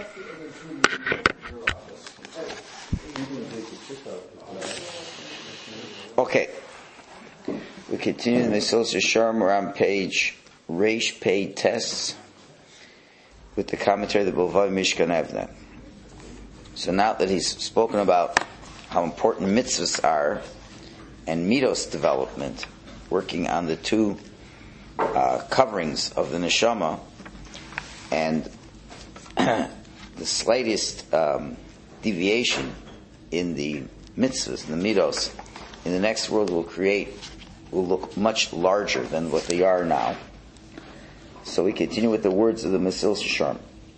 Okay. We continue the Mesilas Yesharim. We're on page Reish Pei Tes with the commentary of the Bavai Mishkan Evne. So now that he's spoken about how important mitzvahs are and midos development, working on the two coverings of the neshama, and the slightest deviation in the mitzvahs, in the midos, in the next world will look much larger than what they are now. So we continue with the words of the Mesilas Yesharim.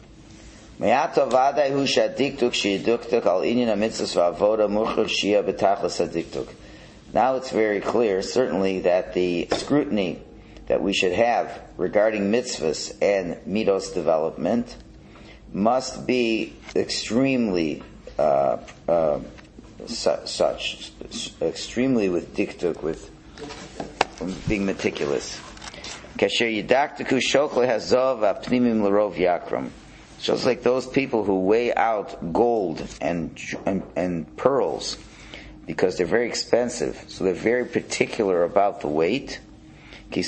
Now it's very clear, certainly, that the scrutiny that we should have regarding mitzvahs and midos development must be extremely extremely with diktuk, with being meticulous. Just like those people who weigh out gold and pearls because they're very expensive, so they're very particular about the weight. Because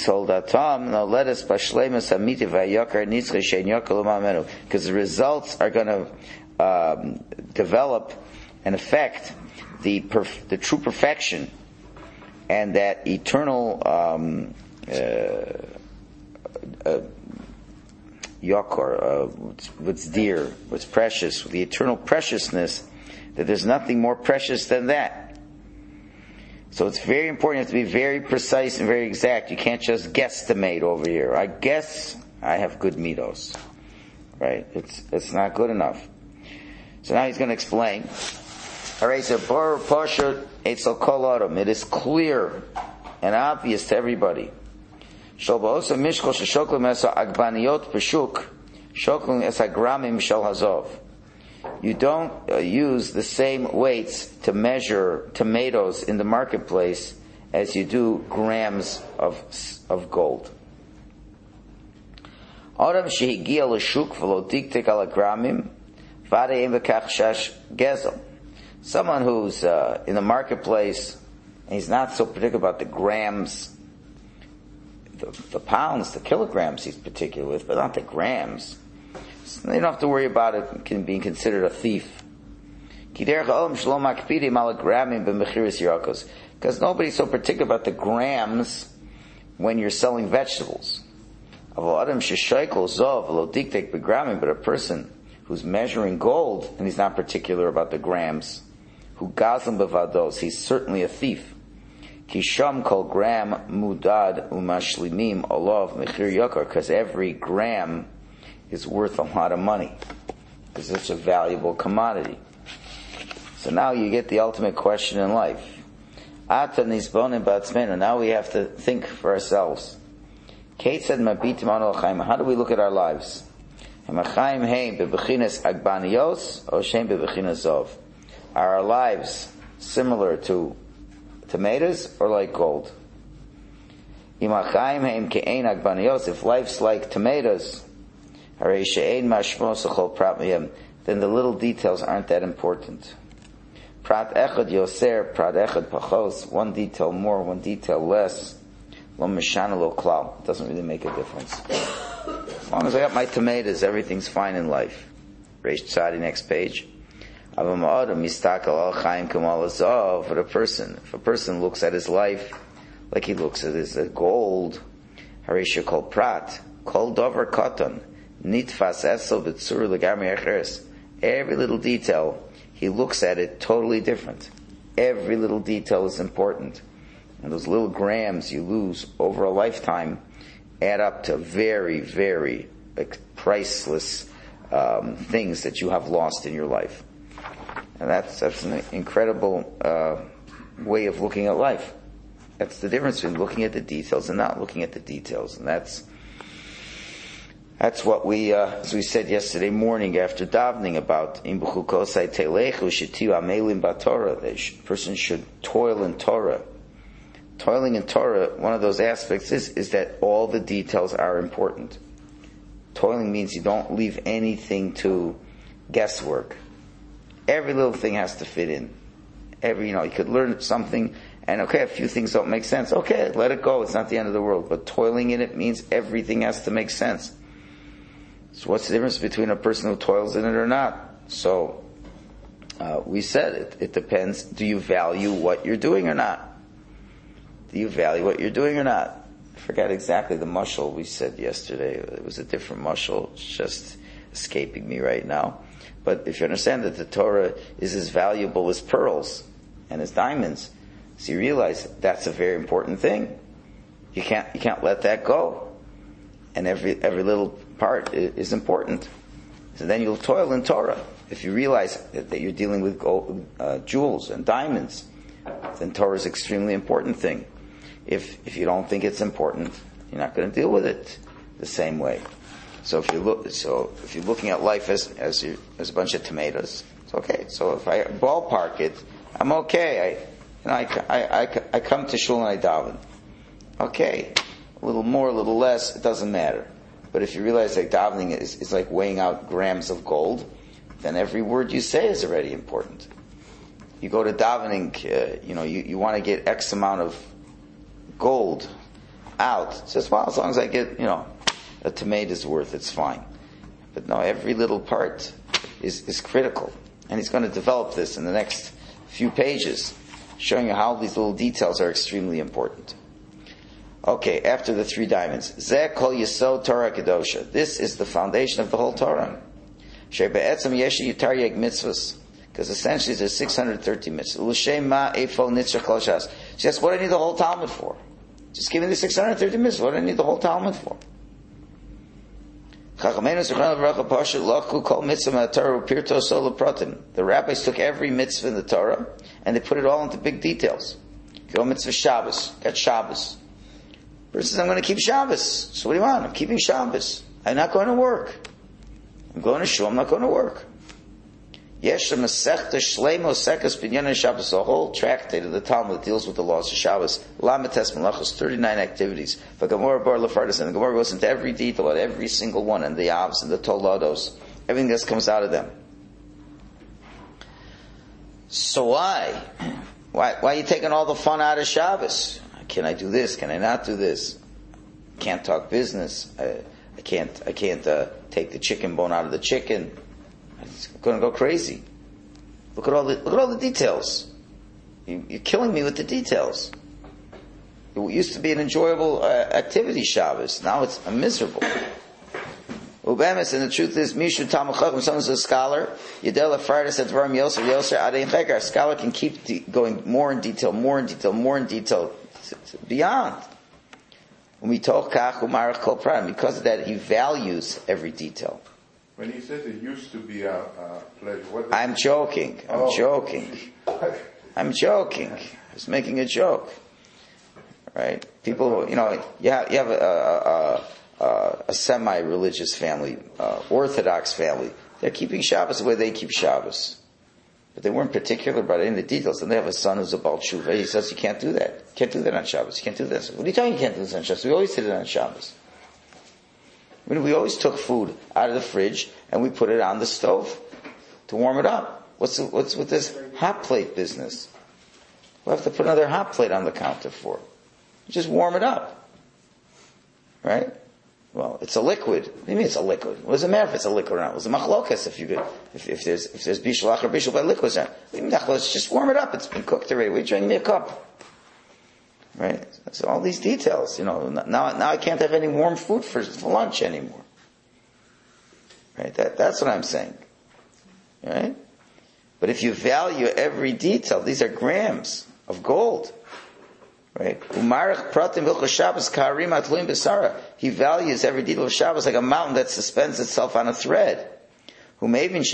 the results are going to develop and affect the true perfection and that eternal yakar, what's dear, what's precious, the eternal preciousness, that there's nothing more precious than that. So it's very important. You have to be very precise and very exact. You can't just guesstimate over here. I guess I have good midos. Right? It's not good enough. So now he's going to explain. It is clear and obvious to everybody. You don't use the same weights to measure tomatoes in the marketplace as you do grams of gold. Someone who's in the marketplace and he's not so particular about the grams, the pounds, the kilograms he's particular with, but not the grams. So they don't have to worry about it being considered a thief. Because nobody's so particular about the grams when you're selling vegetables. But a person who's measuring gold and he's not particular about the grams, who gazim bevados, he's certainly a thief. Kisham kol gram mudad umashlimim olav mechir yakar, because every gram is worth a lot of money, because it's a valuable commodity. So now you get the ultimate question in life. Now we have to think for ourselves. Kate said, how do we look at our lives? Are our lives similar to tomatoes or like gold? If life's like tomatoes, then the little details aren't that important. Prat echad yoser, prat echad pachos, one detail more, one detail less, lo mishana lo klal, doesn't really make a difference. As long as I got my tomatoes, everything's fine in life. Reish Tzadi, next page. For a person, if a person looks at his life like he looks at his gold, harisha kol prat, kol dover katan, nitfas eso b'tzur legami acheres. Every little detail, he looks at it totally different. Every little detail is important. And those little grams you lose over a lifetime add up to very, very priceless things that you have lost in your life. And that's an incredible way of looking at life. That's the difference between looking at the details and not looking at the details. And that's what we, as we said yesterday morning after davening about Imbuchu Kosai Telechu Shetiu Amelim Batorah. The person should toil in Torah. Toiling in Torah, one of those aspects is that all the details are important. Toiling means you don't leave anything to guesswork. Every little thing has to fit in. You could learn something, and okay, a few things don't make sense. Okay, let it go. It's not the end of the world. But toiling in it means everything has to make sense. So what's the difference between a person who toils in it or not? So, we said it depends. Do you value what you're doing or not? Do you value what you're doing or not? I forgot exactly the mashal we said yesterday. It was a different mashal. It's just escaping me right now. But if you understand that the Torah is as valuable as pearls and as diamonds, so you realize that's a very important thing. You can't let that go. And every little part is important. So then you'll toil in Torah. If you realize that you're dealing with gold, jewels and diamonds, then Torah is an extremely important thing. If you don't think it's important, you're not going to deal with it the same way. So if you're looking at life as a bunch of tomatoes, it's okay. So if I ballpark it, I'm okay. I come to shul and I daven. Okay, a little more, a little less, it doesn't matter. But if you realize that davening is like weighing out grams of gold, then every word you say is already important. You go to davening, you want to get X amount of gold out. It's just, well, as long as I get, a tomato's worth, it's fine. But no, every little part is critical. And he's going to develop this in the next few pages, showing you how these little details are extremely important. Okay, after the 3 diamonds. Zeh kol yesod Torah kedosha. This is the foundation of the whole Torah. Shebe'etzem yesh yitar yeg mitzvahs. Because essentially there's 613 mitzvahs. L'shem ma efol nitzrach kol shas. She asks, what do I need the whole Talmud for? Just give me the 630 mitzvahs. What do I need the whole Talmud for? The rabbis took every mitzvah in the Torah and they put it all into big details. Go mitzvah Shabbos. Got Shabbos. Person says, I'm going to keep Shabbos. So what do you want? I'm keeping Shabbos. I'm not going to work. I'm going to shul. I'm not going to work. Yesh Masechta Shleimo Sekas Binyan Shabbos. A whole tractate of the Talmud that deals with the laws of Shabbos. Lamates Malachos, 39 activities. But Gemara Bar Lefardas, and the Gemara goes into every detail, at every single one, and the Avs and the Tolados, everything that comes out of them. So why? Why are you taking all the fun out of Shabbos? Can I do this? Can I not do this? Can't talk business. I can't take the chicken bone out of the chicken. It's going to go crazy. Look at all the details. You're killing me with the details. It used to be an enjoyable activity, Shabbos. Now it's miserable. Ubemis, and the truth is, Mishu Talmud Chacham, someone's a scholar. Yedel Efardis at Dvarim Yoser Adein Chegar. A scholar can keep going more in detail, beyond. When we talk Kach Umarach Kol Pran, because of that, he values every detail. When he says it used to be a pleasure, what? I'm joking. I was making a joke. Right? People, you have a semi-religious family, Orthodox family. They're keeping Shabbos the way they keep Shabbos. But they weren't particular about any of the details. And they have a son who's a Baal Tshuva. He says, you can't do that. You can't do that on Shabbos. You can't do this. What are you talking you can't do this on Shabbos? We always did it on Shabbos. We always took food out of the fridge and we put it on the stove to warm it up. What's with this hot plate business? We'll have to put another hot plate on the counter for. Just warm it up. Right? Well, it's a liquid. What do you mean it's a liquid? What does it matter if it's a liquid or not? It was a machlokas if there's bishul or bishul by liquids. Just warm it up. It's been cooked already. What are you drinking me a cup? Right? So all these details, now I can't have any warm food for lunch anymore. Right? That's what I'm saying. Right? But if you value every detail, these are grams of gold. Right? He values every detail of Shabbos like a mountain that suspends itself on a thread. He realized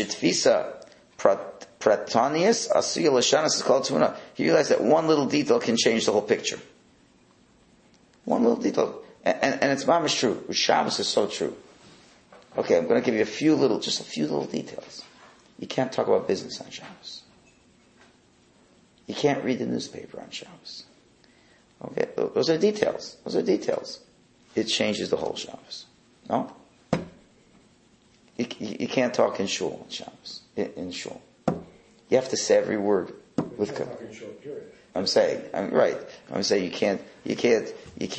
that one little detail can change the whole picture. One little detail. And it's mamish true. Shabbos is so true. Okay, I'm going to give you just a few little details. You can't talk about business on Shabbos. You can't read the newspaper on Shabbos. Okay, those are details. It changes the whole Shabbos. No? You can't talk in shul on Shabbos. In shul, you have to say every word with. You can't talk in shul, period. I'm saying you can't. You have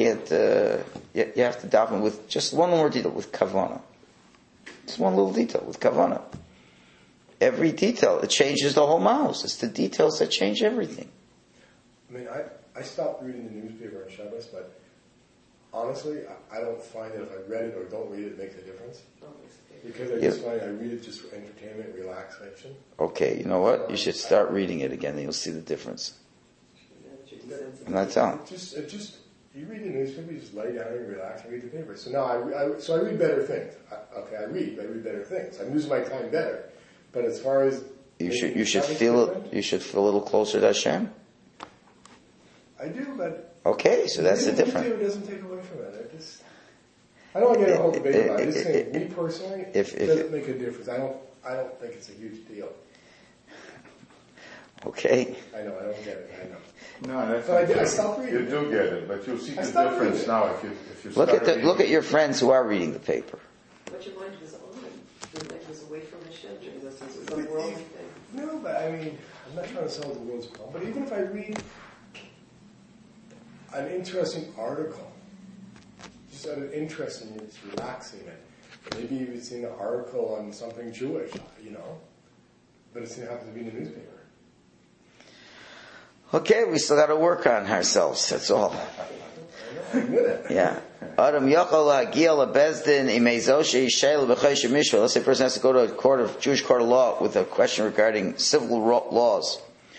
to daven with just one more detail with kavana. Just one little detail with kavana. Every detail, it changes the whole mouse. It's the details that change everything. I mean, I stopped reading the newspaper on Shabbos, but honestly, I don't find that if I read it or don't read it makes a difference. Because I just find I read it just for entertainment, relaxation. Okay, you know what? You should start reading it again, and you'll see the difference. I'm not telling. You read the newspaper, you just lay down and relax and read the paper. So now I read better things. I read better things. I'm using my time better. But as far as you should feel a little closer to Hashem. I do, but okay, so that's the difference. It doesn't take away from it. I don't want to get a whole debate about it. I'm just saying, me personally, it doesn't make a difference. I don't think it's a huge deal. Okay. I know, I don't get it. I know. No, that's so I stopped reading. You do get it, but you'll see the difference now if you look at your friends who are reading the paper. But your mind was on. Your mind was away from Hashem during those times. It was some worldly thing. No, but I mean, I'm not trying to sell the world's problem. But even if I read an interesting article, just out of interest in it's relaxing it. Maybe you've seen an article on something Jewish, but it happens to be in the newspaper. Okay, we still got to work on ourselves. That's all. Yeah. Let's say a person has to go to a Jewish court of law with a question regarding civil laws.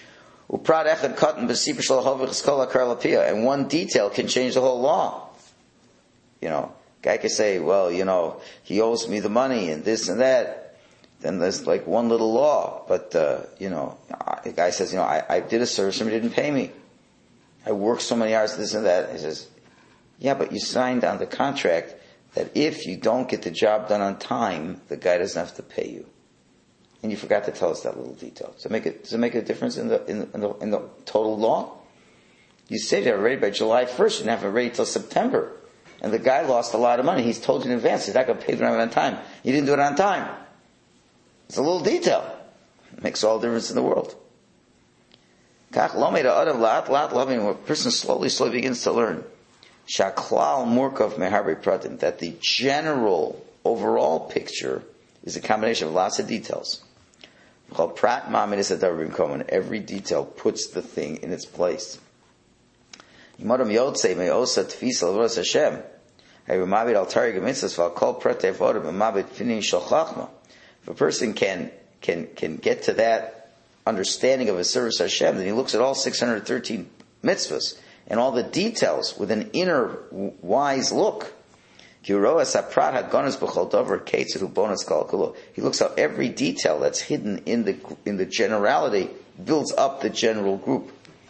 And one detail can change the whole law. Guy could say, well, he owes me the money and this and that. Then there's like one little law. But, the guy says, I did a service, somebody didn't pay me. I worked so many hours, this and that. He says, yeah, but you signed on the contract that if you don't get the job done on time, the guy doesn't have to pay you. And you forgot to tell us that little detail. Does it make a difference in the total law? You say they're ready by July 1st, you didn't have it ready till September. And the guy lost a lot of money. He's told you in advance, he's not going to pay you on time. You didn't do it on time. It's a little detail. It makes all the difference in the world. A person slowly begins to learn that the general, overall picture is a combination of lots of details. Every detail puts the thing in its place. If a person can get to that understanding of a service to Hashem, then he looks at all 613 mitzvahs and all the details with an inner wise look. He looks at every detail that's hidden in the generality, builds up the general group.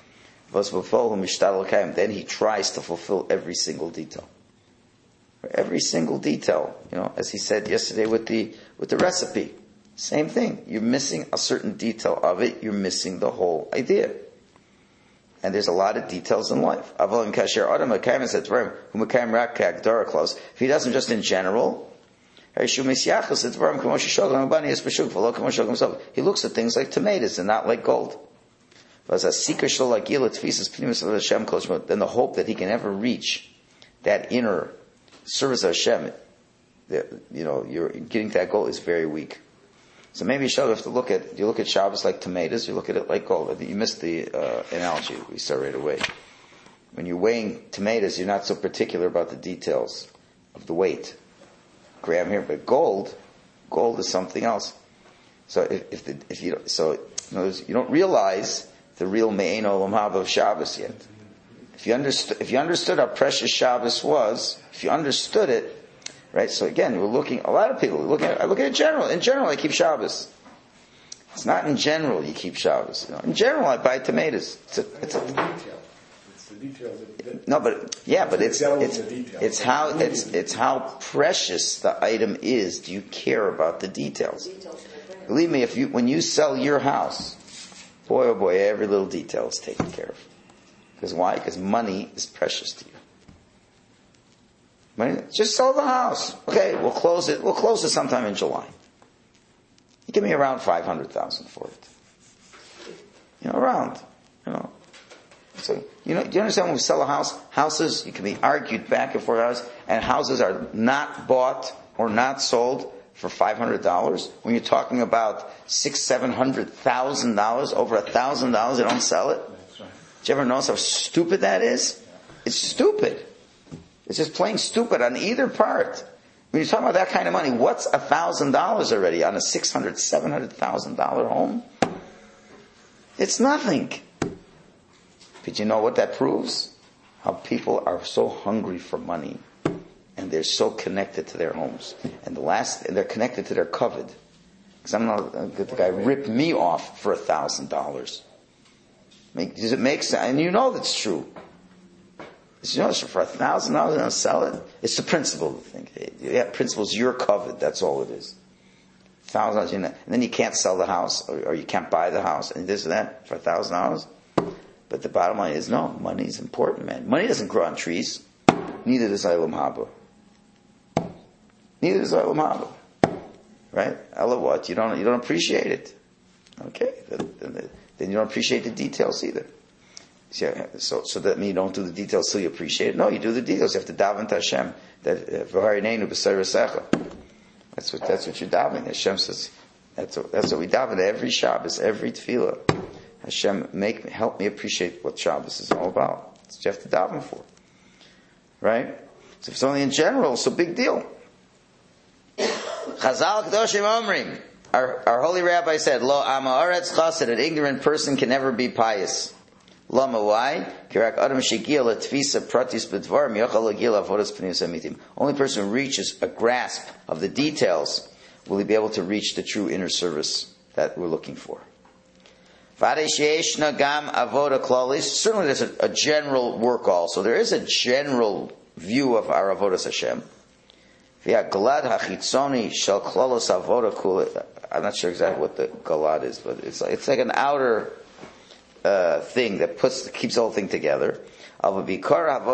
Then he tries to fulfill every single detail. Every single detail, as he said yesterday with the recipe. Same thing. You're missing a certain detail of it, you're missing the whole idea. And there's a lot of details in life. If he doesn't just in general, he looks at things like tomatoes and not like gold. Then the hope that he can ever reach that inner service of Hashem, you're getting to that goal is very weak. So maybe you have to look at Shabbos like tomatoes, you look at it like gold. You missed the analogy we saw right away. When you're weighing tomatoes, you're not so particular about the details of the weight. Gram here, but gold is something else. So if you don't realize the real Me'ein Olam Haba of Shabbos yet. If you understood how precious Shabbos was, if you understood it, right? So again, a lot of people I look at it general. In general, I keep Shabbos. It's not in general you keep Shabbos. In general, I buy tomatoes. It's the detail. It's the details. It's how precious the item is. Do you care about the details? Believe me, when you sell your house, boy oh boy, every little detail is taken care of. Because why? Because money is precious to you. Just sell the house. Okay, we'll close it. We'll close it sometime in July. You give me around $500,000 for it. Around. So, do you understand when we sell a house? Houses, you can be argued back and forth, and houses are not bought or not sold for $500. When you're talking about $600,000-$700,000, over $1,000, they don't sell it. That's right. Did you ever notice how stupid that is? It's stupid. It's just plain stupid on either part. When you're talking about that kind of money, what's $1,000 already on a $600,000-$700,000 home? It's nothing. But you know what that proves? How people are so hungry for money, and they're so connected to their homes, and they're connected to their covet. Because I'm not the guy ripped me off for $1,000. Does it make sense? And you know that's true. For $1,000, they don't sell it. It's the principle. Principle's your covet. That's all it is. $1,000, and then you can't sell the house, or you can't buy the house, and this and that for $1,000. But the bottom line is, no, money is important, man. Money doesn't grow on trees. Neither does Olam Haba. Neither does Olam Haba. Right? I love what? You don't appreciate it. Okay? Then you don't appreciate the details either. So that means you don't do the details till you appreciate it. No, you do the details. You have to daven to Hashem. That's what you're davening. Hashem says, that's what we daven every Shabbos, every tefillah. Hashem, help me appreciate what Shabbos is all about. That's what you have to daven for. Right? So if it's only in general, it's a big deal. Chazal Kedoshim Omrim. Our holy rabbi said, Lo ama aretz chassid, an ignorant person can never be pious. Lama, why? Kirak adam shegiel letvisa pratis bedvarim yochal legiel avodas pnius amitim. Only person who reaches a grasp of the details will he be able to reach the true inner service that we're looking for. Certainly there's a general work also. There is a general view of our avodas Hashem. I'm not sure exactly what the galad is, but it's like an outer thing that keeps the whole thing together. But the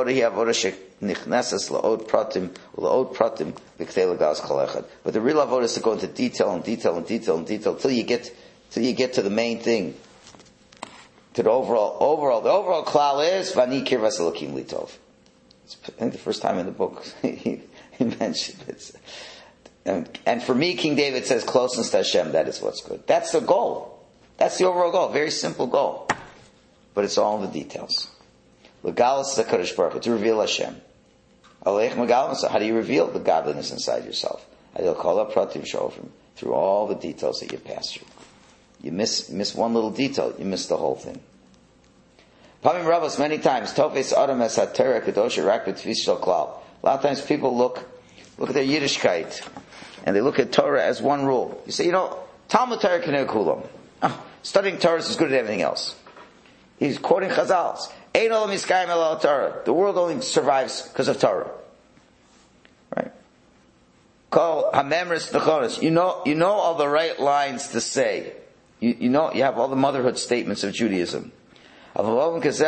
real avodah is to go into detail and detail and detail and detail till you get to the main thing. To the overall. The overall klal is Vani Kirvas Elokim Litov. I think the first time in the book he mentioned it. And for me, King David says closeness to Hashem. That is what's good. That's the goal. That's the overall goal. Very simple goal, but it's all in the details. Legalis HaKadosh Baruch Hu, to reveal Hashem. Aleich Megalim. How do you reveal the godliness inside yourself? Through all the details that you pass through. You miss one little detail, you miss the whole thing. Pamim Rabbos, many times, Tofes Adam es HaTorah Kedosha Rak B'Tfis Shel Klal. A lot of times people look at their Yiddishkeit, and they look at Torah as one rule. You say, Talmud Torah K'nei Kulam. Studying Torah is as good as everything else. He's quoting Chazals. Ein olam yiskayim ela Torah. The world only survives because of Torah. Right? Kol hamemris nechonos. You know all the right lines to say. You have all the motherhood statements of Judaism. But when you just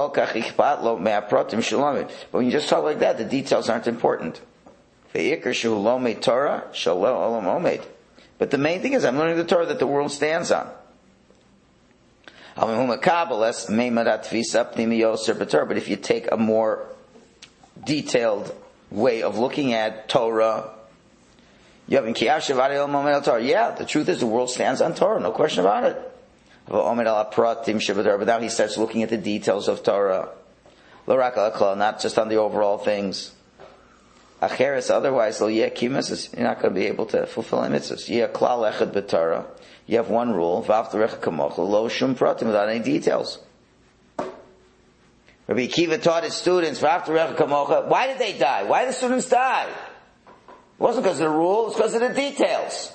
talk like that, the details aren't important. But the main thing is, I'm learning the Torah that the world stands on. But if you take a more detailed way of looking at Torah, yeah, the truth is the world stands on Torah, no question about it. But now he starts looking at the details of Torah. Not just on the overall things. Otherwise, you're not going to be able to fulfill any mitzvahs. You have one rule, without any details. Rabbi Akiva taught his students, why did they die? Why did the students die? It wasn't because of the rule, it was because of the details.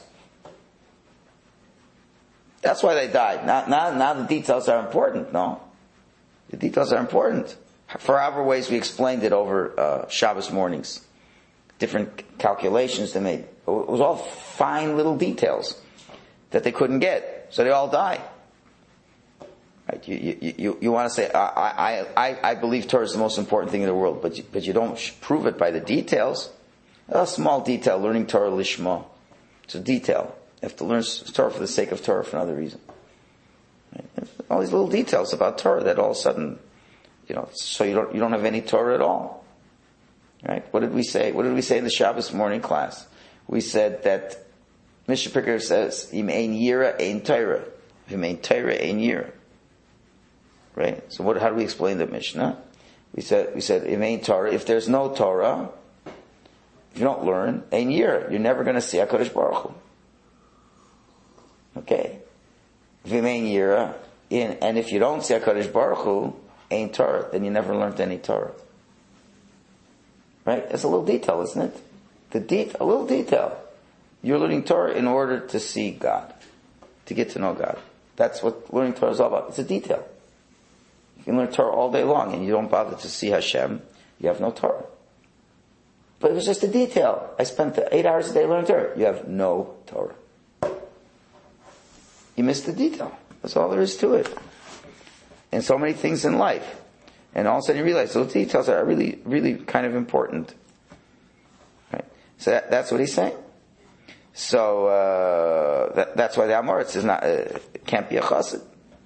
That's why they died. Now the details are important, no? The details are important. For however ways we explained it over Shabbos mornings. Different calculations they made. It was all fine little details that they couldn't get. So they all died. Right? You want to say, I believe Torah is the most important thing in the world, but you don't prove it by the details. A small detail, learning Torah lishma. It's a detail. You have to learn Torah for the sake of Torah for another reason. Right? All these little details about Torah that all of a sudden, so you don't have any Torah at all. Right? What did we say? What did we say in the Shabbos morning class? We said that Mishnah Pirkei says, "Im ein yira ein Torah, im ein Torah ein yira." Right? So how do we explain the Mishnah? We said im ein Torah. If there's no Torah, if you don't learn, ein yira, you're never going to see HaKadosh Baruch Hu. Okay? If im ein yira, and if you don't see HaKadosh Baruch Hu, ein Torah, then you never learned any Torah. Right? It's a little detail, isn't it? A little detail. You're learning Torah in order to see God, to get to know God. That's what learning Torah is all about. It's a detail. You can learn Torah all day long and you don't bother to see Hashem, you have no Torah. But it was just a detail. I spent 8 hours a day learning Torah. You have no Torah. You missed the detail. That's all there is to it. And so many things in life. And all of a sudden you realize those details are really, really kind of important. Right? So that's what he's saying. So that's why the Amoritz is not can't be a chassid.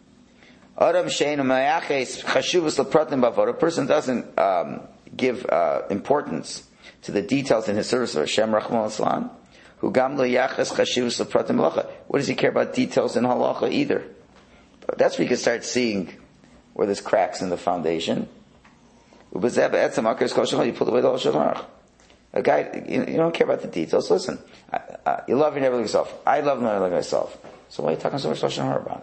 A person doesn't give importance to the details in his service of Hashem Rachman Islam. What does he care about details in halacha either? That's where you can start seeing where there's cracks in the foundation. You pull away the whole Shulchan. A guy, you don't care about the details. Listen, you love your neighbor like yourself. I love my neighbor like myself. So why are you talking so much Lashon Hara about it?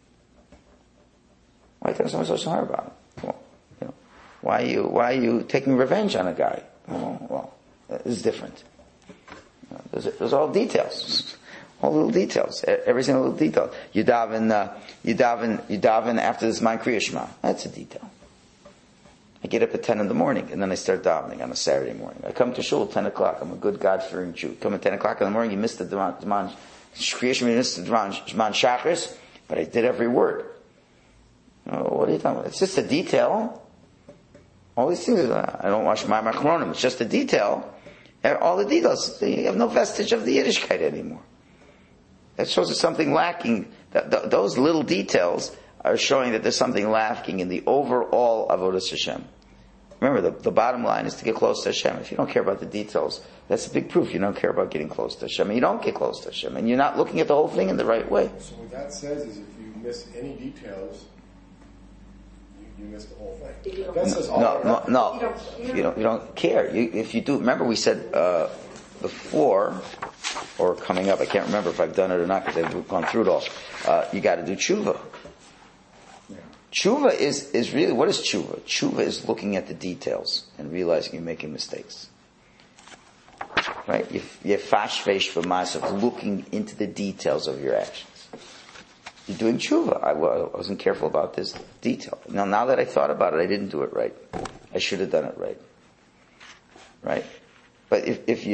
Why are you talking so much Lashon Hara about it? Well, why are you taking revenge on a guy? Well, it's different. Those are all details. All little details. Every single little detail. You daven after this man Kriya Shema. That's a detail. I get up at 10 in the morning, and then I start davening on a Saturday morning. I come to shul at 10 o'clock. I'm a good, God-fearing Jew. Come at 10 o'clock in the morning, you missed the Zman Kriya, you missed the Zman Shachris, but I did every word. What are you talking about? It's just a detail. All these things, I don't wash my machronim. It's just a detail. All the details, you have no vestige of the Yiddishkeit anymore. That shows there's something lacking. Those little details are showing that there's something lacking in the overall avodas Hashem. Remember, the bottom line is to get close to Hashem. If you don't care about the details, that's a big proof you don't care about getting close to Hashem. And you don't get close to Hashem. And you're not looking at the whole thing in the right way. So what that says is if you miss any details, you miss the whole thing. That says no. You don't care. If you do, remember we said before, or coming up, I can't remember if I've done it or not because I've gone through it all. You got to do tshuva. Tshuva is really, what is tshuva? Tshuva is looking at the details and realizing you're making mistakes. Right? You're fashvesh for myself, looking into the details of your actions. You're doing tshuva. I wasn't careful about this detail. Now that I thought about it, I didn't do it right. I should have done it right. Right? But if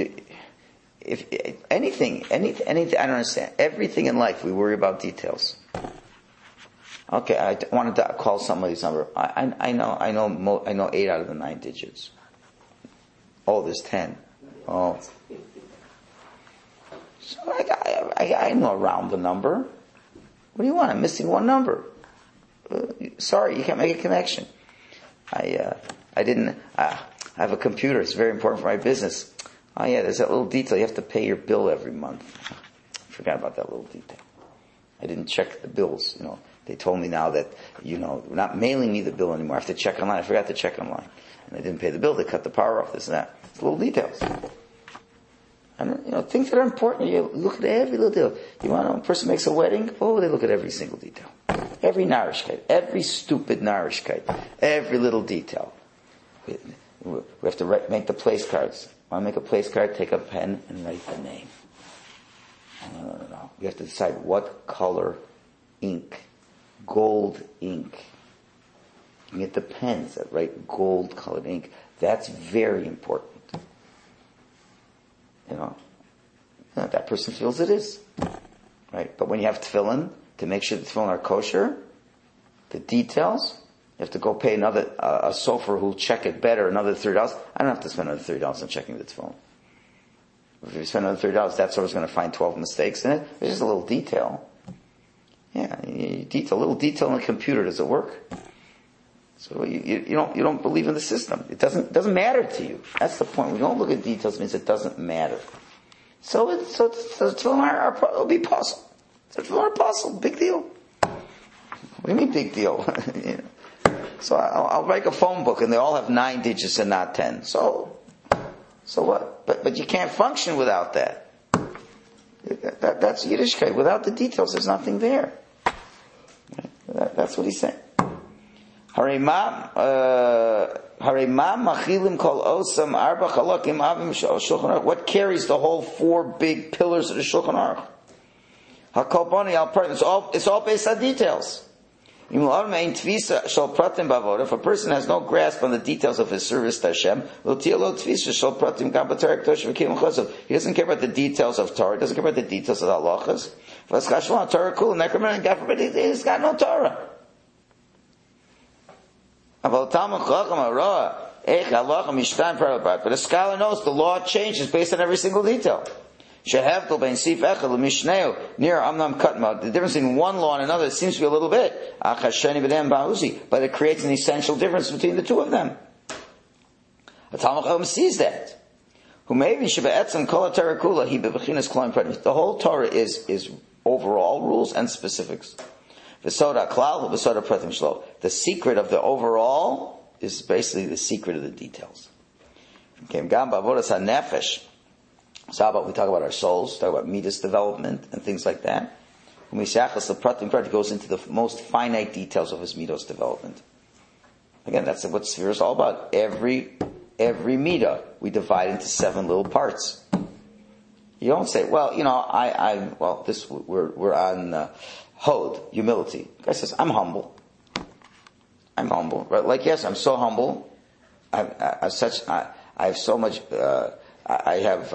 anything, I don't understand. Everything in life, we worry about details. Okay, I wanted to call somebody's number. I know 8 out of the 9 digits. Oh, there's 10. Oh. So I know around the number. What do you want? I'm missing one number. Sorry, you can't make a connection. I have a computer. It's very important for my business. Oh yeah, there's that little detail. You have to pay your bill every month. I forgot about that little detail. I didn't check the bills, They told me now that, they're not mailing me the bill anymore. I have to check online. I forgot to check online. And I didn't pay the bill. They cut the power off, this and that. It's little details. And, things that are important, you look at every little detail. You want to know, a person makes a wedding? Oh, they look at every single detail. Every narishkeit. Every stupid narishkeit. Every little detail. We have to make the place cards. Want to make a place card? Take a pen and write the name. No. You have to decide what color ink. Gold ink. You can get the pens that write gold colored ink. That's very important. That person feels it is. Right? But when you have tefillin, to make sure the tefillin are kosher, The details, you have to go pay another, a sofer who'll check it better, another $30. I don't have to spend another $30 on checking the phone. If you spend another $30, that sofer's going to find 12 mistakes in it. It's just a little detail. Yeah, little detail in the computer, does it work? So you don't believe in the system. It doesn't matter to you. That's the point. When you don't look at details, it means it doesn't matter. So tefillin will be puzzle. So tefillin are puzzle, big deal. What do you mean big deal? So I'll write a phone book and they all have 9 digits and not 10. So what? But you can't function without that. That's Yiddishkeit. Without the details, there's nothing there. That's what he's saying. What carries the whole 4 big pillars of the Shulchan Aruch? It's all based on details. If a person has no grasp on the details of his service to Hashem, he doesn't care about the details of Torah, he doesn't care about the details of the halachas. He's got no Torah. But a scholar knows the law changes based on every single detail. The difference in one law and another seems to be a little bit, but it creates an essential difference between the two of them. A Talmud Chacham sees that. The whole Torah is overall rules and specifics. The secret of the overall is basically the secret of the details. So how about we talk about our souls, talk about midas development and things like that. When we say achas lepratim, it goes into the most finite details of his midas development. Again, that's what Sefira is all about. Every midah we divide into 7 little parts. You don't say, well, we're on Hod, humility. The guy says, I'm humble. Right? Like, yes, I'm so humble. I have so much. I have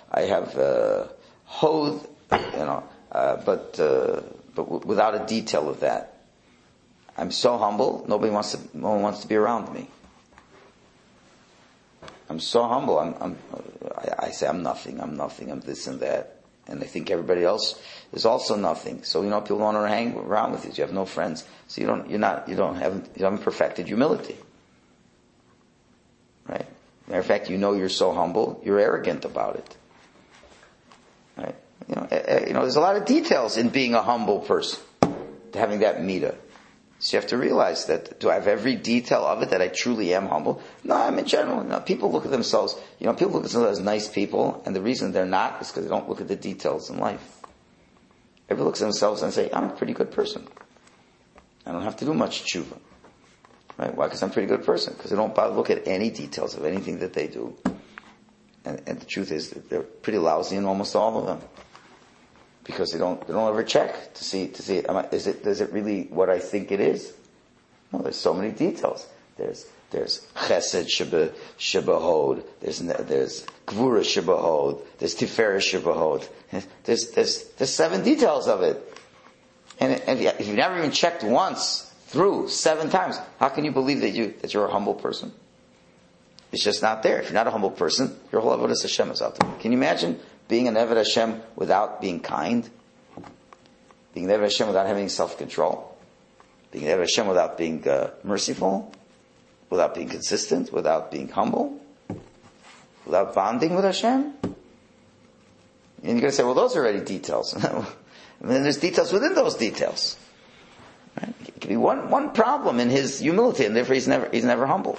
Hod, but without a detail of that. I'm so humble. No one wants to be around me. I'm so humble. I say I'm nothing. I'm this and that. And I think everybody else is also nothing. So people don't want to hang around with you. You have no friends. So you haven't perfected humility. Right? Matter of fact, you're so humble, you're arrogant about it. Right? There's a lot of details in being a humble person, having that midah. So you have to realize that, do I have every detail of it that I truly am humble? No, I'm in general. People look at themselves, people look at themselves as nice people, and the reason they're not is because they don't look at the details in life. Everybody looks at themselves and say, I'm a pretty good person. I don't have to do much tshuva. Right? Why? Because I'm a pretty good person. Because they don't bother to look at any details of anything that they do. And the truth is that they're pretty lousy in almost all of them. Because they don't ever check to see, is it really what I think it is? No, there's so many details. There's chesed shebahod. There's gvura shebahod. There's tiferet shebahod. There's 7 details of it. And if you've never even checked once through 7 times, how can you believe that you're a humble person? It's just not there. If you're not a humble person, your whole avodas Hashem is out there. Can you imagine being an Eved Hashem without being kind? Being an Eved Hashem without having self-control? Being an Eved Hashem without being merciful? Without being consistent? Without being humble? Without bonding with Hashem? And you're going to say, well, those are already details. And then there's details within those details. Right? It could be one problem in his humility, and therefore he's never humble.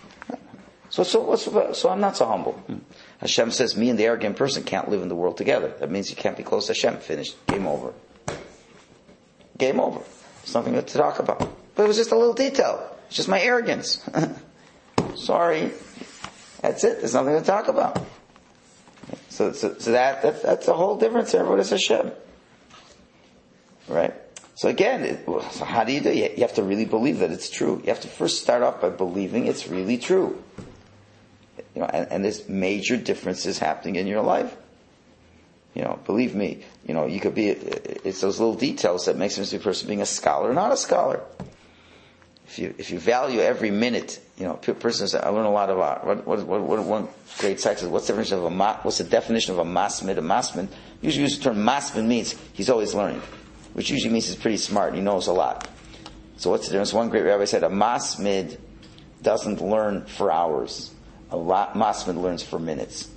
So I'm not so humble. Hashem says, me and the arrogant person can't live in the world together. That means you can't be close to Hashem. Finished. Game over. Game over. There's nothing to talk about. But it was just a little detail. It's just my arrogance. Sorry. That's it. There's nothing to talk about. So that's a whole difference there. What is Hashem? Right? So again, so how do you do it? You have to really believe that it's true. You have to first start off by believing it's really true. And there's major differences happening in your life. Believe me, you could be, it's those little details that makes a person being a scholar or not a scholar. If you value every minute, a person says, I learn a lot about what one great site says. What's the definition of a masmid? A masmid usually use the term masmid means he's always learning, which usually means he's pretty smart and he knows a lot. So what's the difference? One great rabbi said a masmid doesn't learn for hours. A masmid learns for minutes.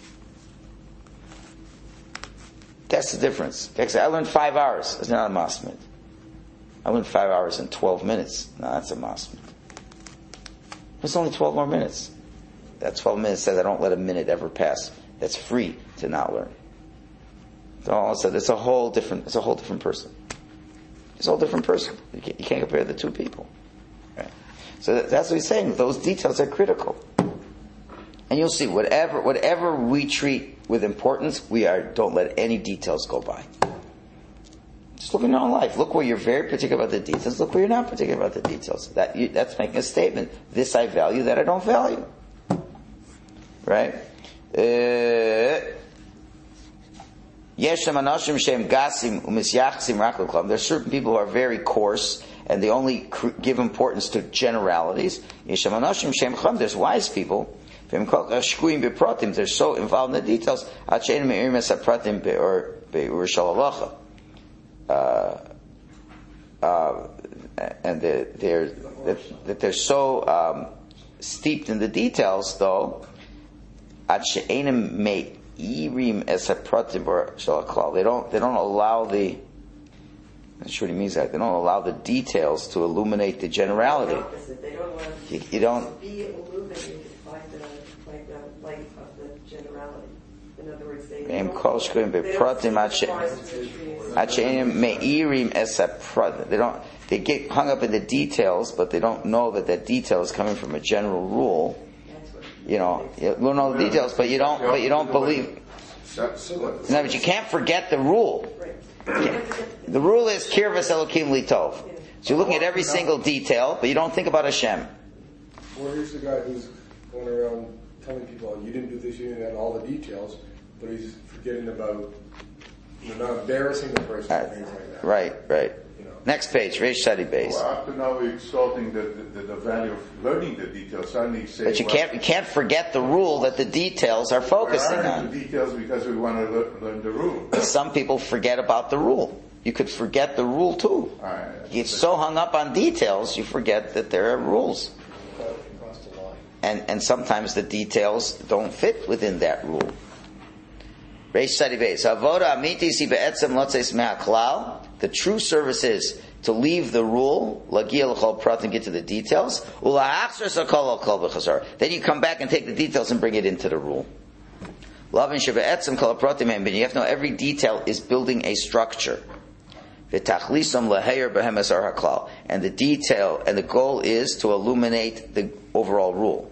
That's the difference. I learned 5 hours. It's not a masmid. I learned 5 hours in 12 minutes. No, that's a masmid. It's only 12 more minutes. That 12 minutes says I don't let a minute ever pass. That's free to not learn. So all of a sudden, it's a whole different person. It's a whole different person. You can't compare the two people. Right? So that's what he's saying. Those details are critical. And you'll see, whatever we treat with importance, don't let any details go by. Just look in your own life. Look where you're very particular about the details. Look where you're not particular about the details. That's making a statement. This I value, that I don't value. Right? There's certain people who are very coarse and they only give importance to generalities. There's wise people. They're so involved in the details. And they're so steeped in the details, though. They don't allow the. I'm sure what he means that they don't allow the details to illuminate the generality. They don't allow you don't be illuminated by the light of the generality. In other words, they get hung up in the details, but they don't know that detail is coming from a general rule. You learn all the details, but you don't believe. No, but you can't forget the rule. The rule is kirvas elokim litov. So you're looking at every single detail, but you don't think about Hashem. Well, here's the guy who's going around telling people, you didn't do this, you didn't have all the details, but he's forgetting about, not embarrassing the person and things like that. Right. Next page, Reish Shadi Beis. Well, after now we're exalting the value of learning the details. Suddenly you say, but you can't forget the rule that the details are focusing on. The details because we want to learn the rule. Some people forget about the rule. You could forget the rule too. You get so hung up on details, you forget that there are rules. And sometimes the details don't fit within that rule. The true service is to leave the rule, and get to the details. Then you come back and take the details and bring it into the rule. But you have to know every detail is building a structure. And the detail and the goal is to illuminate the overall rule.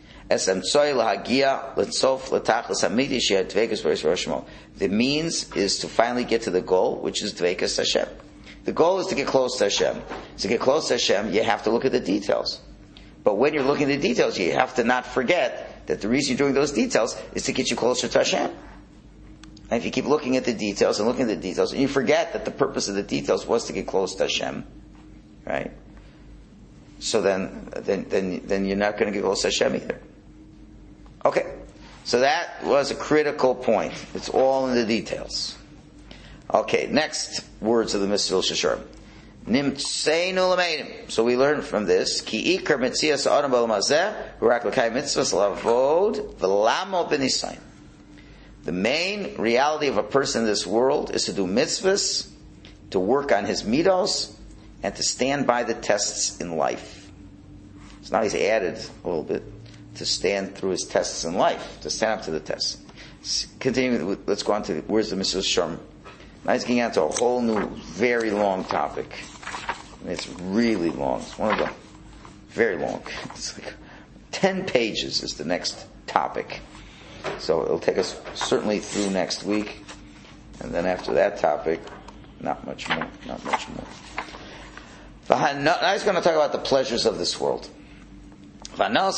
The means is to finally get to the goal, which is Dveikas Hashem. The goal is to get close to Hashem. To get close to Hashem, you have to look at the details. But when you're looking at the details, you have to not forget that the reason you're doing those details is to get you closer to Hashem. And if you keep looking at the details, and you forget that the purpose of the details was to get close to Hashem, right? So then you're not going to get close to Hashem either. Okay, so that was a critical point. It's all in the details. Okay, next words of the Mesilas Yesharim. Nimtseinu l'meinim. So we learn from this. Ki ikar mitzias adam b'olam hazeh rak l'kayim mitzvos lavod v'lamo b'nisayin. The main reality of a person in this world is to do mitzvahs, to work on his midos, and to stand by the tests in life. So now he's added a little bit. To stand through his tests in life, to stand up to the tests. Continue. Let's go on to where's the Mesilas Yesharim. Now he's getting onto a whole new, very long topic. It's really long. It's one of them. Very long. It's like 10 pages is the next topic. So it'll take us certainly through next week, and then after that topic, not much more. Now he's going to talk about the pleasures of this world. The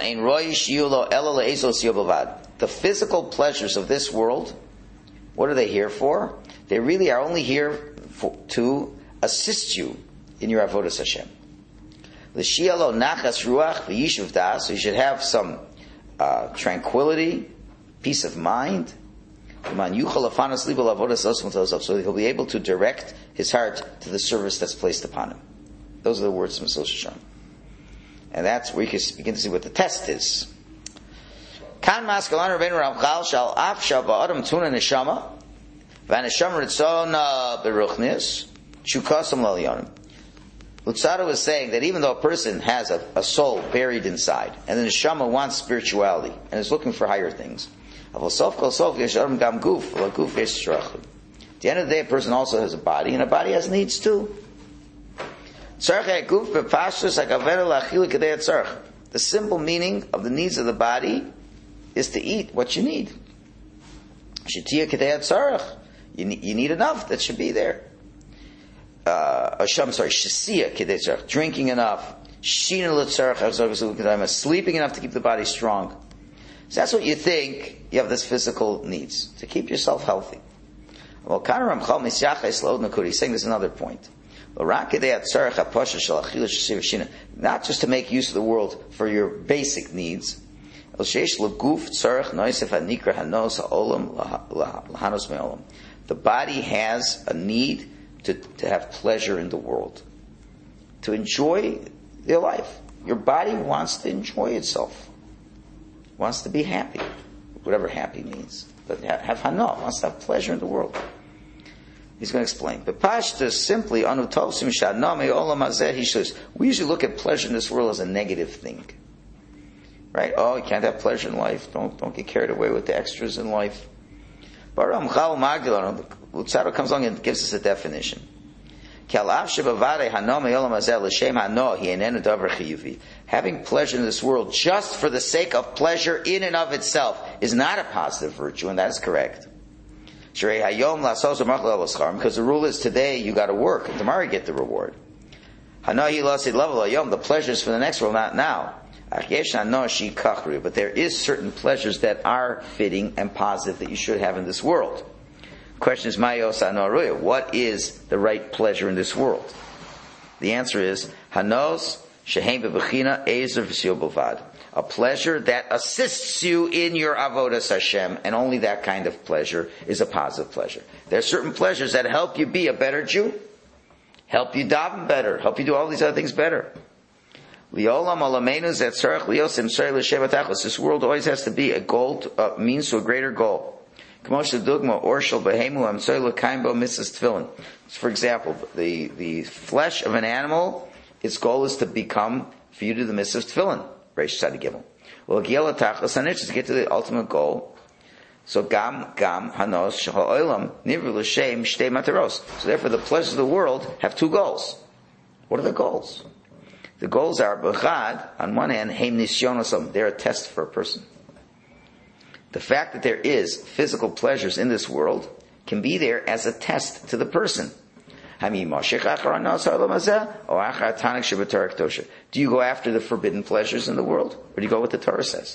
physical pleasures of this world, what are they here for? They really are only here to assist you in your avodas Hashem. L'shialo nachas ruach v'yishuv das. So you should have some tranquility, peace of mind. So that he'll be able to direct his heart to the service that's placed upon him. Those are the words from Mesilas Yesharim. And that's where you can begin to see what the test is. Kan maskalan Rabbeinu Ramchal shal af shal ba'adam tuna neshama v'neshama ritzon beruchnis chukasam l'elyonim. Lutzado was saying that even though a person has a soul buried inside, and the neshama wants spirituality and is looking for higher things, at the end of the day, a person also has a body, and a body has needs too. The simple meaning of the needs of the body is to eat what you need. You need enough that should be there. Drinking enough, sleeping enough to keep the body strong. So that's what you think you have this physical needs, to keep yourself healthy. Well, he's saying this another point. Not just to make use of the world for your basic needs. The body has a need to have pleasure in the world, to enjoy your life. Your body wants to enjoy itself, wants to be happy, whatever happy means, but have hana, wants to have pleasure in the world. He's going to explain. But Pashta simply, we usually look at pleasure in this world as a negative thing. Right? Oh, you can't have pleasure in life. Don't get carried away with the extras in life. But Lutzaro comes along and gives us a definition. Having pleasure in this world just for the sake of pleasure in and of itself is not a positive virtue, and that is correct. Because the rule is today you got to work, and tomorrow you get the reward. The pleasures for the next world, not now. But there is certain pleasures that are fitting and positive that you should have in this world. Question is, what is the right pleasure in this world? The answer is, Hanos shehem bebechina ezer v'siyul b'vad. A pleasure that assists you in your avodas Hashem, and only that kind of pleasure is a positive pleasure. There are certain pleasures that help you be a better Jew, help you daven better, help you do all these other things better. This world always has to be a goal, means to a greater goal. For example, the flesh of an animal, its goal is to become, for you to do the mitzvah of tefillin. Well, to get to the ultimate goal. So hanos l'shem shtei mataros. So therefore the pleasures of the world have two goals. What are the goals? The goals are, on one hand, heim nisyonosam, they're a test for a person. The fact that there is physical pleasures in this world can be there as a test to the person. Do you go after the forbidden pleasures in the world? Or do you go what the Torah says?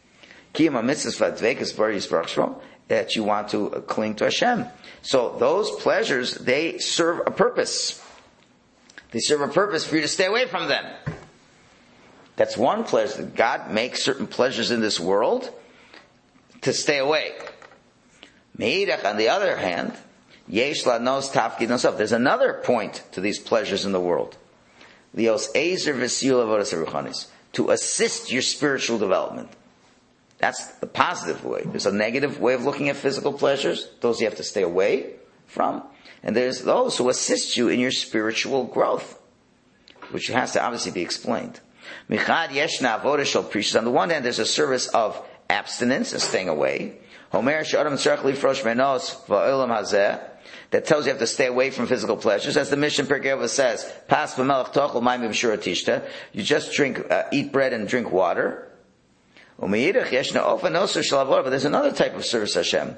That you want to cling to Hashem. So those pleasures, they serve a purpose. They serve a purpose for you to stay away from them. That's one pleasure. God makes certain pleasures in this world to stay away. Meidach, on the other hand, Yesh lanos tafkid nosaf. There's another point to these pleasures in the world. Lios ezer v'siyul avodas haruchanis, to assist your spiritual development. That's the positive way. There's a negative way of looking at physical pleasures. Those you have to stay away from. And there's those who assist you in your spiritual growth, which has to obviously be explained. Michad yeshna avodah shel prishus. On the one hand, there's a service of abstinence and staying away. Homer she'adam tzarech lifrosh menos va'olam hazeh, that tells you have to stay away from physical pleasures. As the Mishnah Pirkei Avos says, Pas v'melech tochel mayim v'shura tishta. You just eat bread and drink water. But there's another type of service Hashem.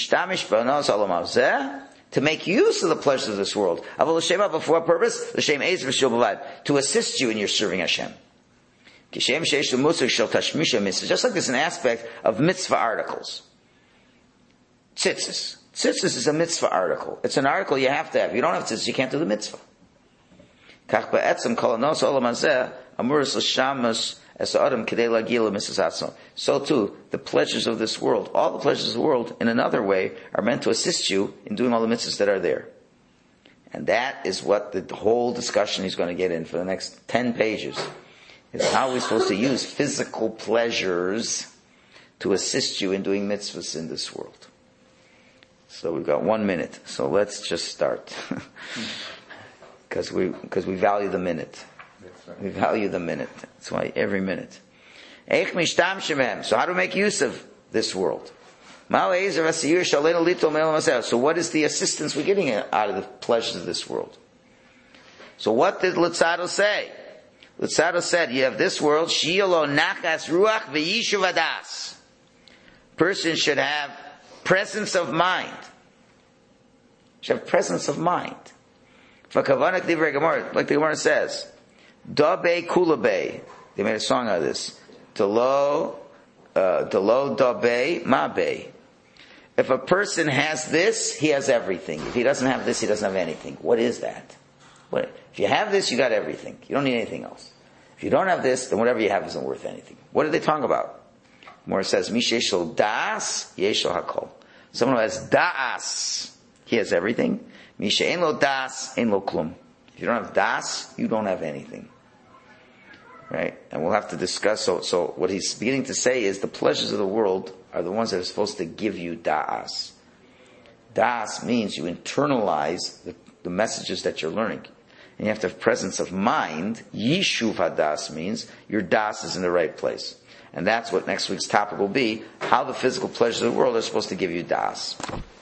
To make use of the pleasures of this world. But for what purpose? To assist you in your serving Hashem. Just like there's an aspect of mitzvah articles. Tzitzis. Tzitzis is a mitzvah article. It's an article you have to have. You don't have tzitzis, you can't do the mitzvah. Kach ba'etzem kol hanos olam hazeh amuras l'shamas es ha'adam kedei lagil l'mitzvos atzmo. So too, the pleasures of this world, all the pleasures of the world, in another way, are meant to assist you in doing all the mitzvahs that are there. And that is what the whole discussion he's going to get in for the next 10 pages, is how we're supposed to use physical pleasures to assist you in doing mitzvahs in this world. So we've got 1 minute, so let's just start. Because we value the minute. We value the minute. That's why every minute. So how to make use of this world? So what is the assistance we're getting out of the pleasures of this world? So what did Luzzatto say? Luzzatto said, you have this world, person should have presence of mind. Should have presence of mind. Like the Gemara says, Dabe Kulabe. They made a song out of this. Delo Dabe Mabe. If a person has this, he has everything. If he doesn't have this, he doesn't have anything. What is that? If you have this, you got everything. You don't need anything else. If you don't have this, then whatever you have isn't worth anything. What are they talking about? More says, Misheshel das, Yeshel hakol. Someone who has das, he has everything. Misha ein lo das, ein lo klum. If you don't have das, you don't have anything. Right? And we'll have to discuss, so what he's beginning to say is the pleasures of the world are the ones that are supposed to give you das. Das means you internalize the messages that you're learning. And you have to have presence of mind. Yishuv hadas means your das is in the right place. And that's what next week's topic will be, how the physical pleasures of the world are supposed to give you das.